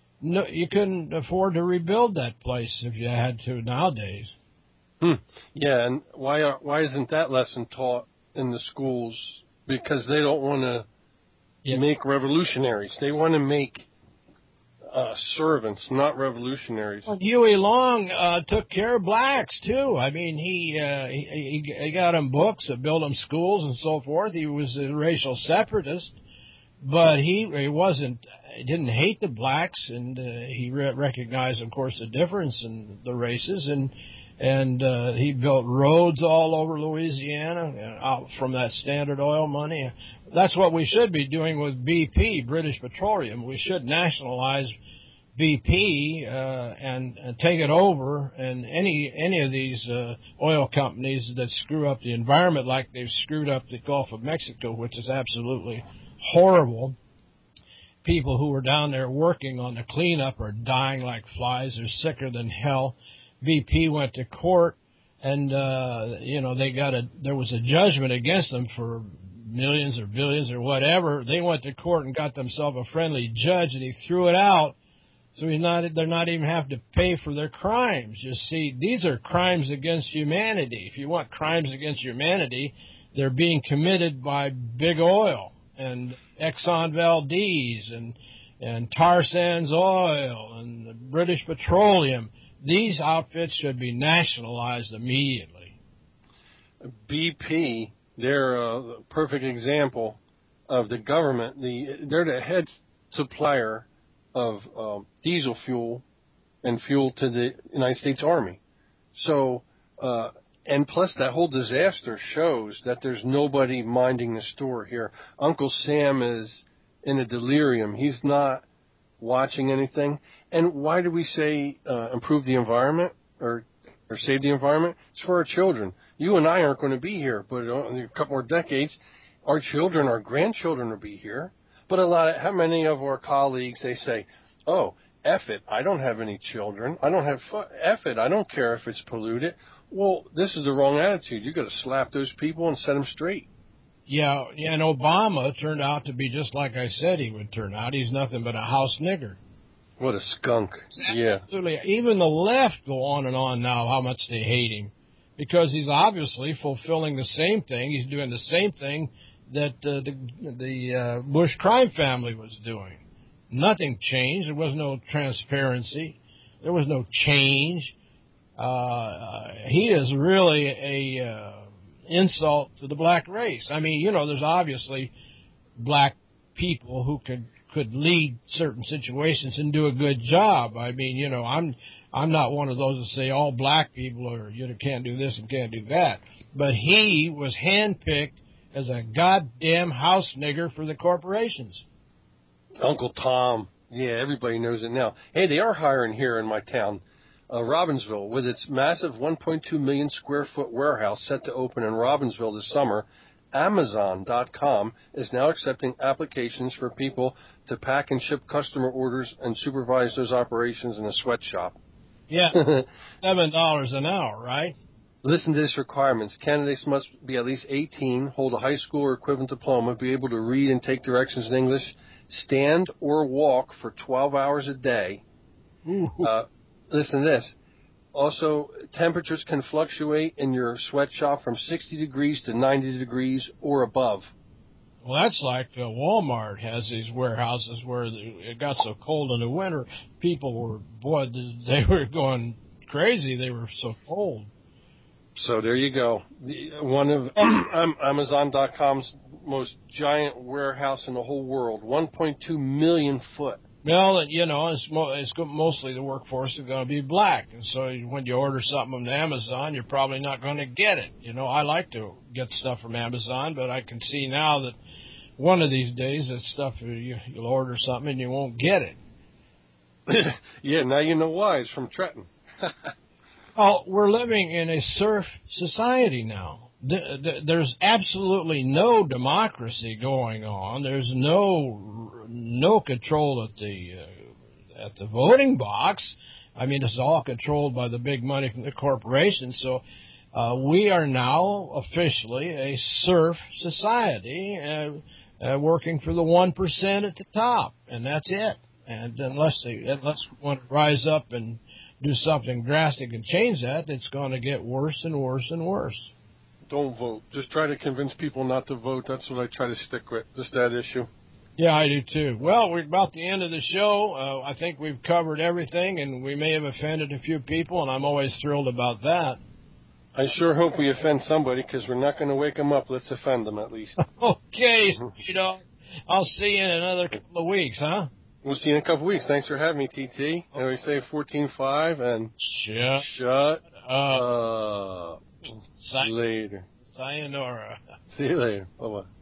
afford to rebuild that place if you had to nowadays. Yeah, and why isn't that lesson taught in the schools? Because they don't want to make revolutionaries. They want to make servants, not revolutionaries. Well, Huey Long took care of blacks too. I mean, he got them books, built them schools, and so forth. He was a racial separatist, but he didn't hate the blacks, and he recognized, of course, the difference in the races, and he built roads all over Louisiana out from that Standard Oil money. That's what we should be doing with BP, British Petroleum. We should nationalize BP and take it over, and any of these oil companies that screw up the environment like they've screwed up the Gulf of Mexico, which is absolutely horrible. People who were down there working on the cleanup are dying like flies. They're sicker than hell. BP went to court, and there was a judgment against them for millions or billions or whatever. They went to court and got themselves a friendly judge, and he threw it out. So they're not even having to pay for their crimes. You see, these are crimes against humanity. If you want crimes against humanity, they're being committed by big oil and Exxon Valdez and Tar Sands Oil and British Petroleum. These outfits should be nationalized immediately. BP, they're a perfect example of the government. They're the head supplier of diesel fuel and fuel to the United States Army. So, and plus that whole disaster shows that there's nobody minding the store here. Uncle Sam is in a delirium. He's not watching anything. And why do we say improve the environment or save the environment? It's for our children. You and I aren't going to be here, but in a couple more decades, our children, our grandchildren will be here. But how many of our colleagues, they say, oh, F it, I don't have any children. I don't have F it, I don't care if it's polluted. Well, this is the wrong attitude. You've got to slap those people and set them straight. Yeah, and Obama turned out to be just like I said he would turn out. He's nothing but a house nigger. What a skunk. Yeah. Absolutely. Even the left go on and on now how much they hate him because he's obviously fulfilling the same thing. He's doing the same thing that the Bush crime family was doing. Nothing changed. There was no transparency. There was no change. He is really a insult to the black race. I mean, there's obviously black people who could lead certain situations and do a good job. I mean, I'm not one of those that say all black people are can't do this and can't do that. But he was handpicked as a goddamn house nigger for the corporations. Uncle Tom. Yeah, everybody knows it now. Hey, they are hiring here in my town, Robbinsville, with its massive 1.2 million square foot warehouse set to open in Robbinsville this summer. Amazon.com is now accepting applications for people to pack and ship customer orders and supervise those operations in a sweatshop. Yeah, $7 an hour, right? Listen to these requirements. Candidates must be at least 18, hold a high school or equivalent diploma, be able to read and take directions in English, stand or walk for 12 hours a day. Listen to this. Also, temperatures can fluctuate in your sweatshop from 60 degrees to 90 degrees or above. Well, that's like Walmart has these warehouses where it got so cold in the winter, people were, they were going crazy. They were so cold. So there you go. One of Amazon.com's most giant warehouse in the whole world, 1.2 million foot. Well, it's mostly the workforce is going to be black, and so when you order something on Amazon, you're probably not going to get it. I like to get stuff from Amazon, but I can see now that one of these days that stuff you'll order something and you won't get it. Yeah, now you know why. It's from Trenton. Well, we're living in a serf society now. There's absolutely no democracy going on. There's no control at the voting box. I mean, it's all controlled by the big money from the corporations. So we are now officially a serf society, working for the 1% at the top, and that's it. And unless we want to rise up and do something drastic and change that, it's going to get worse and worse and worse. Don't vote. Just try to convince people not to vote. That's what I try to stick with, just that issue. Yeah, I do too. Well, we're about the end of the show. I think we've covered everything, and we may have offended a few people, and I'm always thrilled about that. I sure hope we offend somebody, because we're not going to wake them up. Let's offend them at least. Okay, I'll see you in another couple of weeks, huh? We'll see you in a couple of weeks. Thanks for having me, TT. And we say 14-5 and shut up. Later. Sayonara. See you later. Bye-bye.